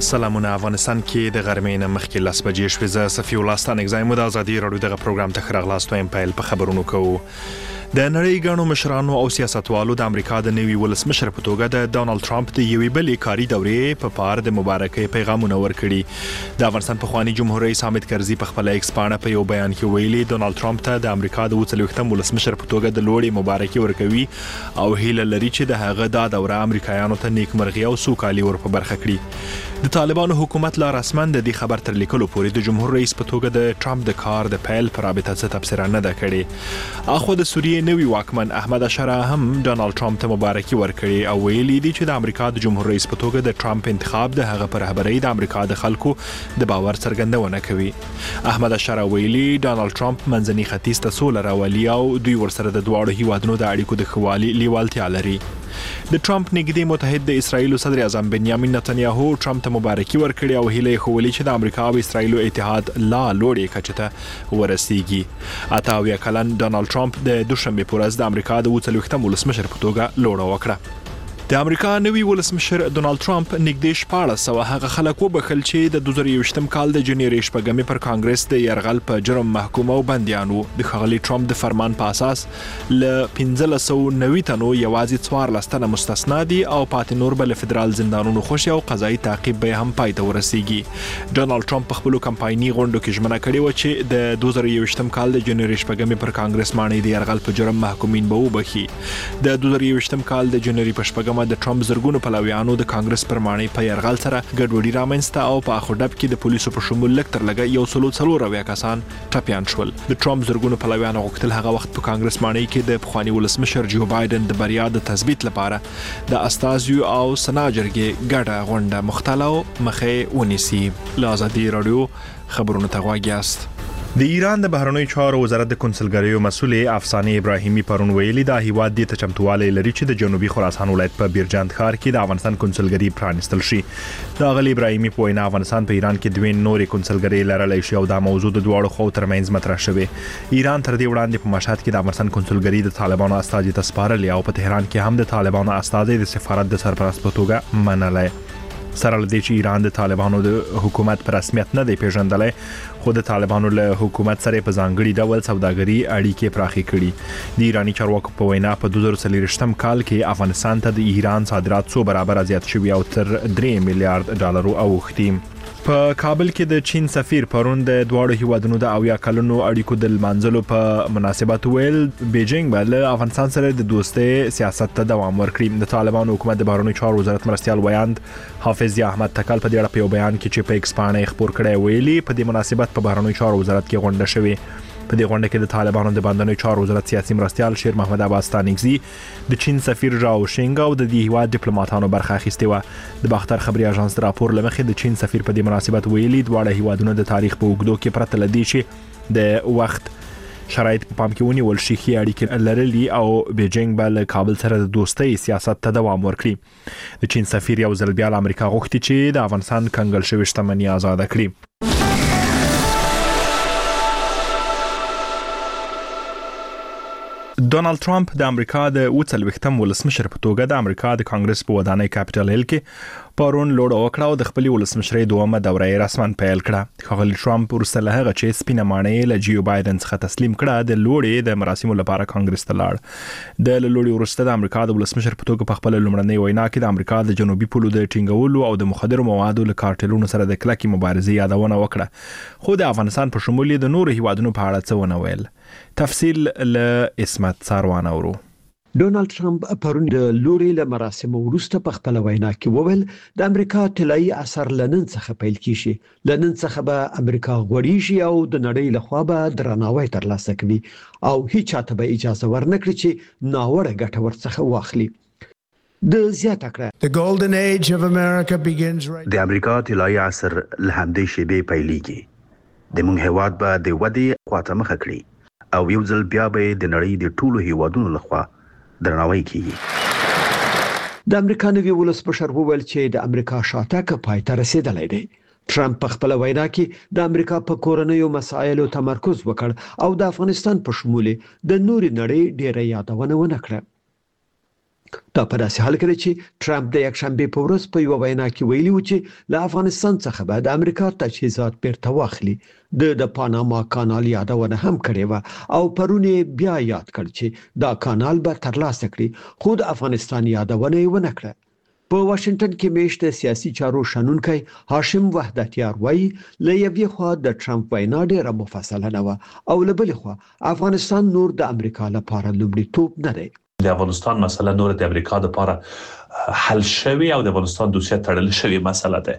سلامونه. افغانستان کې د غرمې نه مخکې 10 بجې شوې. زه صفي الله ستانک زایم د ازادي راډیو دغه پروګرام ته خراغلاست وایم. پیل په خبرونو کوو. د نړۍ ګڼو مشرانو او سیاستوالو د امریکا د نوي ولسمشر په توګه د ډونالد ټرمپ د یوې بلې کاري دورې په پار د مبارکۍ پیغامونه ورکړي. د افغانستان پخوانی جمهور رئیس حامد کرزي په خپل ایکس پاڼه په یو بیان کې ویلي ډونالد ټرمپ ته د امریکا د 40م ولسمشر په توګه د لوړې مبارکي ورکوي او هیله لري چې د هغه د دوره امریکایانو ته نیکمرغي او سوکالي ور په برخه کړي. د طالبانو حکومت لا رسما د دې خبر تر لیکلو پورې د جمهور رئیس په توګه د ټرمپ د کار د پیل پر رابطه څه تبصره نه ده کړې. اخو د سوریې نوي واکمن احمد اشاره هم ډونالد ټرمپ ته مبارکي ورکړي او ویلي دي چې د امریکا د جمهور رئیس په توګه د ټرمپ انتخاب د هغه پر رهبرۍ د امریکا د خلکو د باور څرګندونه کوي. احمد اشاره ویلي ډونالد ټرمپ منځني ختیځ ته سوله راولي او دوی ورسره د دواړو هیوادونو د اړیکو د خوالي لیوالتیا لري. د ټرمپ نږدې متحد د اسرایل صدر اعظم بنیامین نتنیاهو ټرمپ ته مبارکي ورکړي او هیله خولي چې د امریکا او اسرایل اتحاد لا لوړې کچه ته ورسیږي. 88 کلن ډونالد ټرمپ د دوشنبه په ورځ د امریکا د 40م ولسمشر په توګه لوړه وکړه. د امریکا نوي ولسمشر ډونالد ټرمپ نږدې 1400 هغه خلک وبخل چې د 2021م کال د جنوري شپږمې پر کانګرس د يرغل په جرم محکوم او بنديانو. د خغلی ټرمپ د فرمان په اساس ل 1590 تنو یوازې 14 تنه مستثنا دي او پاتې نور بل فدرال زندانونو خوشي او قضایي تعقیب به هم پای ته ورسیږي. ډونالد ټرمپ په خپل کمپایني غونډو کې ژمنه کړې و چې د 2021م کال د جنوري شپږمې پر کانګرس باندې د يرغل په جرم محکومین به وبخي. د 2021م کال د جنوري په شپږمه د ټرمپ زرګونو پلویانو د کانګرس پر مانې په يرغل سره ګډوډي رامنځته او په اخوډب کې د پولیسو په شمول لکتر لګا یو سلو څلور کسان ټپيان شول. د ټرمپ زرګونو پلویانو غوښتل هغه وخت په کانګرس مانې کې د پخوانی ولسمشر جو بایدن د بریا د تثبیت لپاره د استازیو او سنا جرګې ګډه غونډه مختلو مخې ونیسي. لازادي رادیو خبرونه ته غواګیاست. د ایران د بهرنیو چارو وزارت د کنسولګریو مسؤل افسانه ابراهیمی پرون ویلي دا هیواد د تچمتواله لري چې د جنوبي خراسان ولایت په بیرجند ښار کې د افغانستان کنسولګری پرانستل شي. دا غلی ابراهیمی په وینا افغانستان په ایران کې دوه نورې کنسولګری لرلای شي او دا موضوع د دواړو خو ترمنځ مطرح شوه. ایران تر دې وړاندې په مشهد کې د افغانستان کنسولګری د طالبانو استازي ته سپارلې او په تهران کې هم د طالبانو استازي د سفارت د سرپرست په توګه منلای. سره لدی چې ایران د طالبانو د حکومت پر رسمیت نه دی پیژندلای خو د طالبانو له حکومت سره په ځانګړي ډول سوداګري اړیکې پراخې کړي. د ایرانی چارواکو په وینا په 2023م کال کې افغانستان ته د ایران صادرات 100 برابر زیات شوي او تر 3 میلیارډ ډالر اوښتي. په کابل کې د چین سفیر پرون د دواړو هیوادونو د 80 کلونو اړیکو د منځلو په مناسبت ویل بیجینګ بل افغانستان سره د دوستۍ سیاست ته دوام ورکړي. د طالبانو حکومت د بهرنیو چارو وزارت مرستيال ویاند حافظ احمد تکل په دې اړه په یو بیان کې چې په ایکس باندې خبر کړی ویلي په دې مناسبت په بهرنیو چارو وزارت کې غونډه شوه. په دې غونډه کې د طالبانو د بندنوي چارو وزارت سیاسي مرستيال شیر محمد عباس تانیکزي د چین سفیر ژاو شینګ او د دې هیواد ډیپلوماټانو برخه اخیستې و. د باختر خبري اژانس راپور لمخې د چین سفیر په دې مناسبت ویلي دواړه هیوادونو د تاریخ په اوږدو کې پرته لدی چې د وخت شرایط په پام کې ونیول شي خي اړیکې لرلي او بیجینګ بل کابل سره د دوستۍ سیاست ته دوام ورکړي. د چین سفیر یو ځل بیا امریکا غوښتي چې د افغانستان کنګل شوی شتمنۍ آزاد کړي. ډونالد ټرمپ د امریکا د 40م ولسمشر په توګه د امریکا د کانګرس په ودانۍ کاپټل هیل کې پرون لوړ وکړه او د خپل ولسمشرۍ دومره دوره رسماً پیل کړه. خغلی ټرمپ ورسره هغه چې سپینه مانې له جیو بایدن څخه تسلیم کړه د لوړې د مراسمو لپاره کانګرس ته لاړ. د لوړې ورسته د امریکا د ولسمشر په توګه په خپل لومړنۍ وینا کې د امریکا د جنوبي پولو د ټینګولو او د مخدرو موادو له کارټلونو سره د کلکې مبارزې یادونه وکړه خو د افغانستان په شمول د نورو هیوادونو په اړه څه ونه ویل. تفصیل له اسمت ساروان اورو. ډونالد ټرمپ پرون د لوري له مراسمو وروسته په خپل وینا کې وویل د امریکا طلایی اثر لنن څخه پیل کیږي. لنن څخه به امریکا غوړیږي او د نړۍ لخوا به درناوی ترلاسه کوي او هیڅ چاته به اجازه ورنکړي چې ناوړه ګټه ورڅخه واخلي. د زیاته کړه د امریکا طلایی اثر له همدې شیبې پیلېږي. د مونږ هیواد به د ودی خواته مخ کړي او یو ځل بیا به د نړۍ د ټولو هیوادونو لخوا درناوی کیږي. د امریکا نوي ولسمشر وویل چې د امریکا شاتګ پای ته رسیدلی دی. ټرمپ په خپل وینا کې د امریکا په کورنیو مسایلو تمرکز وکړ او د افغانستان په شمول د نوري نړۍ ډیره یادونه ونه کړه. دا په داسې حال کې چې ټرمپ د یکشنبه په ورځ په یو وینا کې ویلي و چې له افغانستان څخه به د امریکا تجهیزات بیرته واخلي. د پاناما کانال یادونه هم کړې و او پرونه بیا یاد کړ چې دا کانال به ترلاسه کړي، خو د افغانستان یادونه یې ونه کړه. په واشنگټن کې میشته سیاسي چارو شنونکی هاشم وحدتیار وایي له یوې خوا د ټرمپ وینا ډېره مفصله نه و او له بلې خوا افغانستان نور د امریکا لپاره لومړیتوب نه دی. د افغانستان مسله نور د امریکا لپاره حل شوی او د افغانستان دوسیه تړل شوی مسله ده،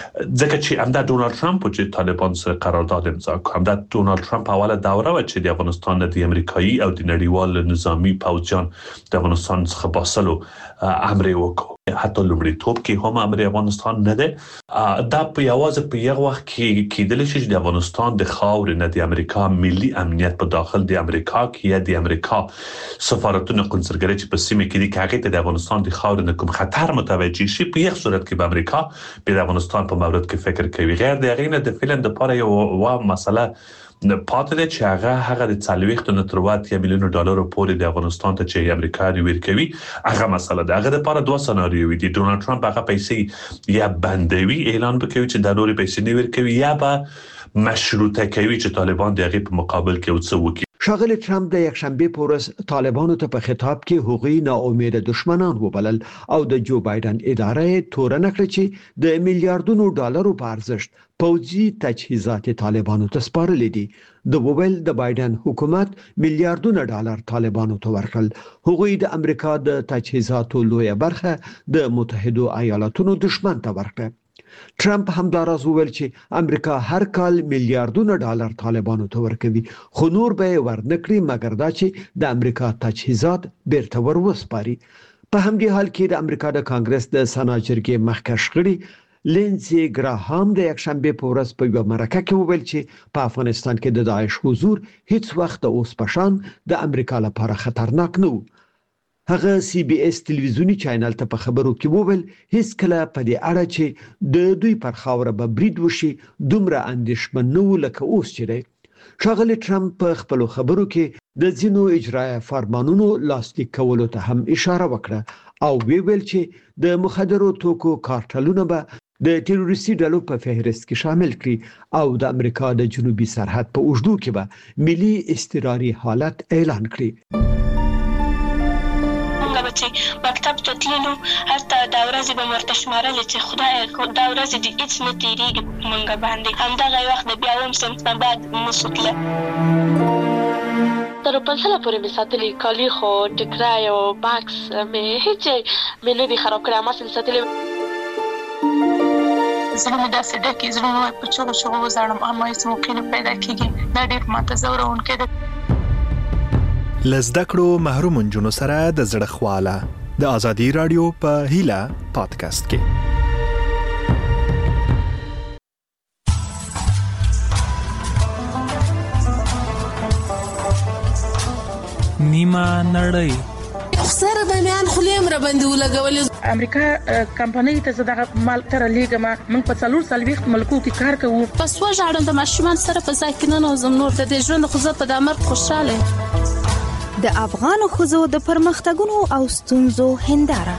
ځکه چې همدا ډونالد ټرمپ چې طالبان سره قرارداد امضا کړ، همدا ډونالد ټرمپ اوله دوره و چې د افغانستان د امریکایي او د نړیوال نظامی پوځیان د افغانستان څخه باسلو امر وکړ. حتی لومړیتوب کې هم امر افغانستان نه ده. دا په یوازې په یو وخت کې کېدل شي چې د افغانستان د خاورې نه د امریکا ملي امنیت په داخل د امریکا کې یا د امریکا سفارتونو قنصلګرۍ چې په سیمه کې دي کې هغه د افغانستان د خاورې نه کوم خطر متوجه شي، په یو صورت کې به امریکا په افغانستان په مورد کې فکر کوي. غیر د هغې نه د فعلا د لپاره یو مسله پاتې ده چې هغه د 40 نه تر 80 میلیون ډالر پورې د افغانستان ته چې امریکا ورکوي، هغه مسله ده. هغه د لپاره دوه سناریو دي. ډونالد ټرمپ هغه پیسې یا بندوي، اعلان وکوي چې د نوري پیسې نه ورکوي، یا به مشروطه کوي چې طالبان د هغې په مقابل کې وڅ وکړي. ښاغلی ټرمپ د یکشنبه په ورځ طالبانو ته په خطاب کې هغوی ناامیده دشمنان وبلل او د جو بایدن اداره تورن کړ چې د میلیارډونو ډالرو په ارزښت پوځي تجهیزات طالبانو ته سپارل دي. د وویل د بایدن حکومت میلیارډونه ډالر طالبانو ته ورکړل. هغوی د امریکا د تجهیزاتو لویه برخه د متحده ایالاتونو دشمن ته ورکړه. ټرمپ همداراز وویل چې امریکا هر کال میلیارډونه ډالر طالبانو ته ورکوي، خو نور به ورنکړي مګر دا چې د امریکا تجهیزات بیرته وروسپاري. په همدې حال کې د امریکا د کانګرس د سنا جرګې مخکښ غړي لینزي ګراهام د یکشنبه په ورځ په یو مرکه کې وویل چې په افغانستان کې د داعش حضور هیڅ وخت اوس پشان د امریکا لپاره خطرناک نه و. هغه سی بي اس تلویزیونی چینل ته په خبرو کې وویل هیڅ کله په دې اړه چې د دوی پر خاوره به برید وشي دومره اندېښمن نه و لکه اوس چې دی. ښاغلی ټرمپ په خپلو خبرو کې د ځینو اجرایه فرمانونو لاسلیک کولو ته هم اشاره وکړه او ویل چې د مخدرو توکو کارټلونه به د تروریستي ډلو په فهرست کې شامل کړي او د امریکا د جنوبي سرحد په اوږدو کې به ملي اضطراري حالت اعلان کړي. چې مکتب ته تللو هلته دا ورځې به ورته شمارلې چې خدای دا ورځې دې هېڅ نه تېرېږي په موږ باندې. همدغه وخت د بیا اووم صنف نه بعد نسو تله. تر پنځله پورې مې ساتلي کالي، خو ټکری او بکس مې هېڅ مې نه دي خراب کړی، هماسې مې ساتلي. زړه مې داسې ډکې، زړه مې په چغو چغو وزاړم، اما هېڅ موقع نه پیدا کېږي. دا ډېر ماته ځوروونکی ده. له زده کړو محروم نجونو سره د زړه خواله د ازادي رادیو په هیله پادکاسټ کې. نیمه نړۍ سره به میان خلیم را باندې ولګولې. امریکا کمپنۍ ته زده مال تر لیګه من په 440 ملکو کې کار کوم. پس وژاړم د ماشومان سره په ځای کې نه نوزم نور د ژوند خو زه په د امر خوشاله. د افغان ښځو د پرمختګونو او ستونزو هنداره.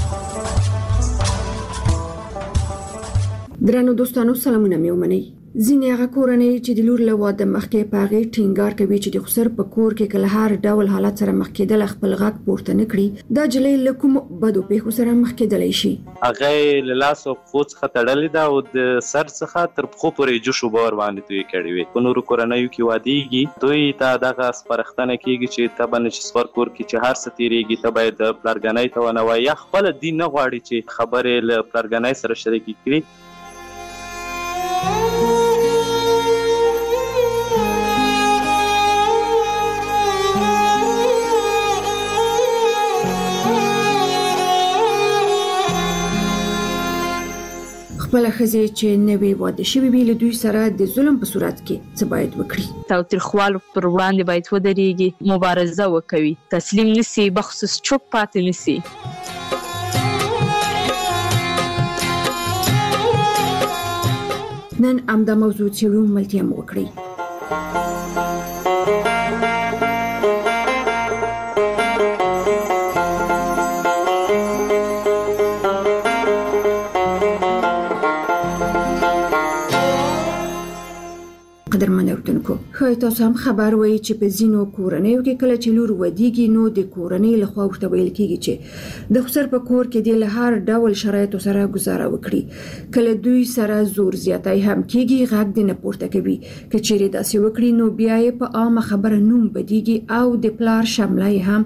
درنو دوستانو سلامونه مې ومنئ. ځینې هغه کورنۍ چې د لور له واده مخکې په هغې ټینګار کوي چې د خسر په کور کې کله هر ډول حالت سره مخ کېدل خپل غږ پورته نه کړي، دا جلۍ له کومو بدو پیښو سره مخ کېدلی شي. هغه له لاس او پښو څخه تړلې ده او د سر څخه تر پښو پورې جوش اوبه ورباندې توی کړې وي. په نورو کورنیو کې وادېږي، دوی ته دغه سپارښتنه کېږي چې ته به چې سپر کور کې چې هر څه تېرېږي ته باید د پلارګنۍ ته ونه وایي، یا خپله دین نه غواړي چې خبرې له پلارګنۍ سره شریکې کړي. خپل ښځې چې نوې واده شوې وي له دوی سره د ظلم په صورت کې څه باید وکړي؟ تاوتریخوالو پر وړاندې باید ودرېږي، مبارزه وکوي، تسلیم نسی، بخصوص چوپ پاتې نسی. نن همدا موضوع څېړو، ملتیا مو وکړئ. اوریدونکو خو تاسو هم خبر وای چې په زینو کورنیو کې کله چې لور ودیږي نو د کورنۍ له خوا ورته ویل کیږي چې د خسر په کور کې د هر ډول شرایطو سره گزاره وکړي کله دوی سره زور زیاتای هم کیږي غږ د نه پورته کوي که چیرې داسې وکړي نو بیا یې په عامه خبره نوم بدیږي او د پلار شملای هم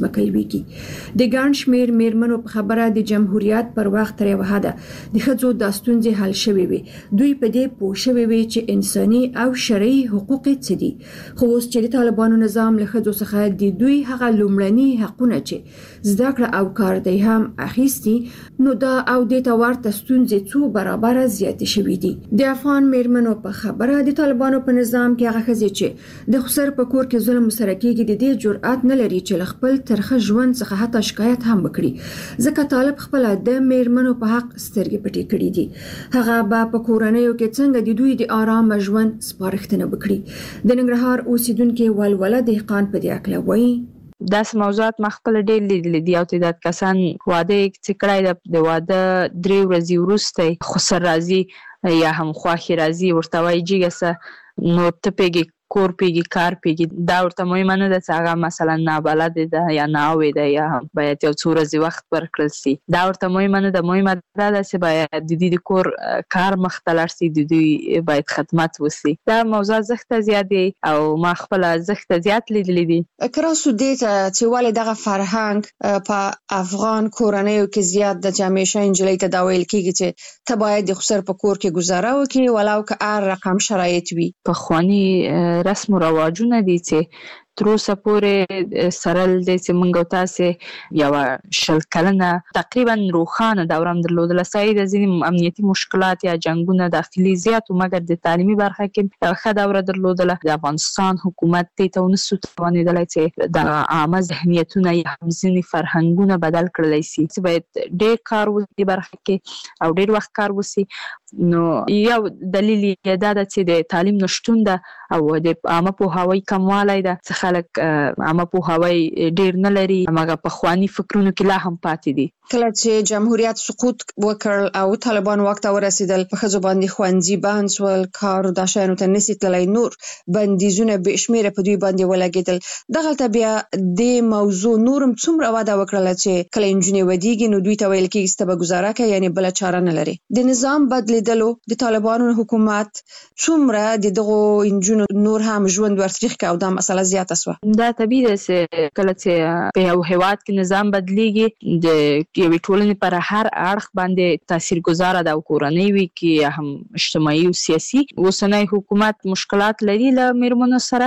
پزمکلويږي د ګڼ شمیر میرمنو په خبره د جمهوریت پر وخت تر یو حده د ښځو د ستونزې حل شوي وي دوی په دې پوه شوي وي چې انساني او شرعي حقوق څه دي خو اوس چې د طالبانو نظام له ښځو څخه د دوی هغه لومړني حقونه چې زده کړه او کار دی هم اخیستي نو دا او د تورته ستونزې څو برابر زیات شوي دي د افغان میرمنو په خبره د طالبانو په نظام کې هغه ښځې چې د خسر په کور کې ظلم سره کېږي د دې جرأت نه لري چې خپل ترخه ژوند څخه حتی شکایت هم وکړي ځکه طالب خپل د میرمنو په حق سترګې پټې کړې دي هغه به په کورنیو کې څنګه د دوی د آرام ژوند سپارښتنه وکړي د ننګرهار اوسیدونکو ولوله دهقان په دې اړه وایي داس موضوعات مخکله ډېر لیدل دي او تعداد کسان واده چې کړای د واده 3 ورځې وروسته خسر راځي یا هم خواخي راځي ورته وایي جګسه نو ته پیږي کور پیږي کار پیږي دا ورته مهمه نه ده چې هغه مثلا نابلد ده یا ناوي ده یا باید یو څو ورځې وخت ورکړل شي دا ورته مهمه نه ده مهمه ده چې باید د دې د کور کار مختلر شي د دوی باید خدمت وسی دا موضوع زخته زیات دی او ما خپل زخته زیات لیدلې دي کراسو دې چې ولې دغه فرهنګ په افغان کورنیو کې زیات د همیشه انجلۍ ته دا ویل کیږي چې ته باید د خسر په کور کې گزاره وکړي ولو که هر رقم شرایط وي په خواني رسم و رواجونه دي چې تر اوسه پورې سرل د سیمنګو تاسو یو شل کلنه تقریبا روخانه دورم درلودل ساید از این امنیتی مشکلات یا جنگونه داخلي زیات او مګر د تعلیمي برخه کې ښه دوره درلودل د افغانستان حکومت ته ونسو توانیدل چې د عامه ذهنیتونه یا ځینې فرهنګونه بدل کړل شي چې باید ډېر کار وکړي برخه کې او ډېر وخت کار وسی نو یو دلیل یې دا چې د تعلیم نشټون ده او د عامه پوهاوی کموالی ده خلک عامه پوهاوی ډیر نه لري هغه په خواني فکرونو کې لا هم پاتې دي کله چې جمهوریت سقوط وکړ او طالبان وخت ورسېدل په خځو باندې خوندزي بانس ول کار د شانو ته نسی تلای نور بندیزونه به شمیره په دوی باندې ولګیدل دغه ته بیا د موضوع نورم څومره واده وکړل چې کله انجنیر ودیږي نو دوی ته ویل کېږي ستبه گزاره کوي یعنی بل چاره نه لري د نظام بدلیدلو د طالبانو حکومت څومره دغه انجنیر نور هم ژوند ورتریخ کا او دا مسله زیاته سو دا طبیعي ده چې کله چې په یو هیواد کې نظام بدلیږي د یوې ټولنې پر هر اړخ باندې تاثیرګذار ده او کورنۍ وي کې هم اجتماعي او سیاسي اوسنۍ حکومت مشکلات لري له میرمنو سره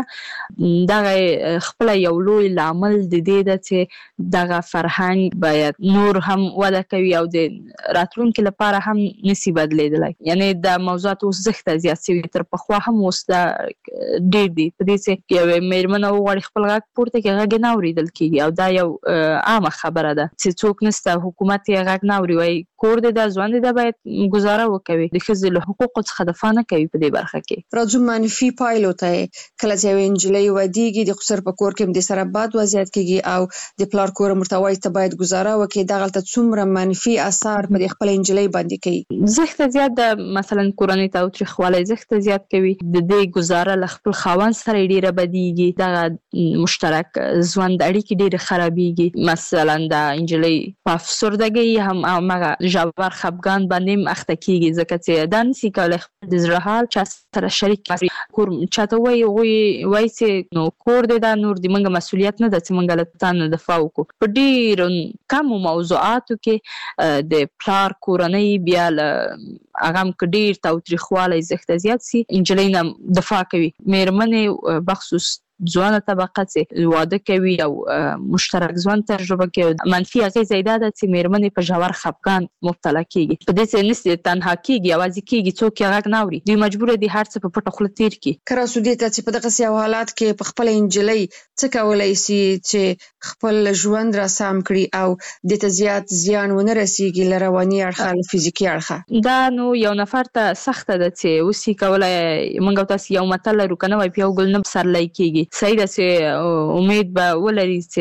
دغه خپل یو لوی لامل د دې ده چې دغه فرهنګ باید نور هم وده کوي او د راتلونکو لپاره هم نسی بدلیدلی یعنی د موضوعات اوس زخته زیات شوي تر پخوا هم اوس دا ډېر دي په دې چې یو میرمنه وغواړي خپل غږ پورته کړي غږ نه اورېدل کېږي او دا یو عامه خبره ده چې څوک نشته حکومت یې غږ نه اوري وایي کور دې دا ځوان دې دا باید گزاره وکوي د ښځې له حقوقو څخه دفاع نه کوي په دې برخه کې راځو منفي پایلو ته کله چې یو انجلۍ ودیږي د خسر په کور کې د سره باد وضعیت کېږي او د پلار کور مرتوی ته باید گزاره وکړي دغه ته څومره منفي اثر په خپل انجلۍ باندې کوي زخته زیات د مثلا کورنۍ ته تاریخواله زخته زیات کوي د دې گزاره ل خپل خاوند سره ډیره بدیږي دغه مشترک ژوند اړیکې ډېر خرابېږي مثلا د انجلۍ په افسردګۍ هم هغه ژور خفګان باندې اخته کېږي ځکه چې دا نشي کولی خپل د زړه حال چا سره شریک کړي کور چاته وایي چې نو کور دی دا نور د موږ مسؤلیت نه ده چې موږ له تا نه دفاع وکړو په ډېرو کمو موضوعاتو کې د پلار کورنۍ بیا له هغه هم که ډېر تاوتریخوالی زښته زیات سي انجلۍ نه دفاع کوي مېرمنې بخصوص ځوانه طبقه چې واده کوي او مشترک ژوند تجربه کوي منفي اغېزه یې دا ده چې مېرمنې په ژور خفګان مبتلا کېږي په دې چې نسي تنها کېږي یوازې کېږي څوک یې غږ نه اوري دوی مجبوره دي هر څه په پټه خوله تېر کړي کراسو دې ته چې په دغسې یو حالات کې په خپله انجلۍ څه کولی سي چې خپل ژوند را سم کړي او دې ته زیات زیان ونه رسېږي له رواني اړخه له فزیکي اړخه دا نو یو نفر ته سخته ده چې اوس یې کولی موږ او تاسو یو متل لرو که نه وای په یو ګل نه پسرلی کېږي صحیح ده چې امید به ولري چې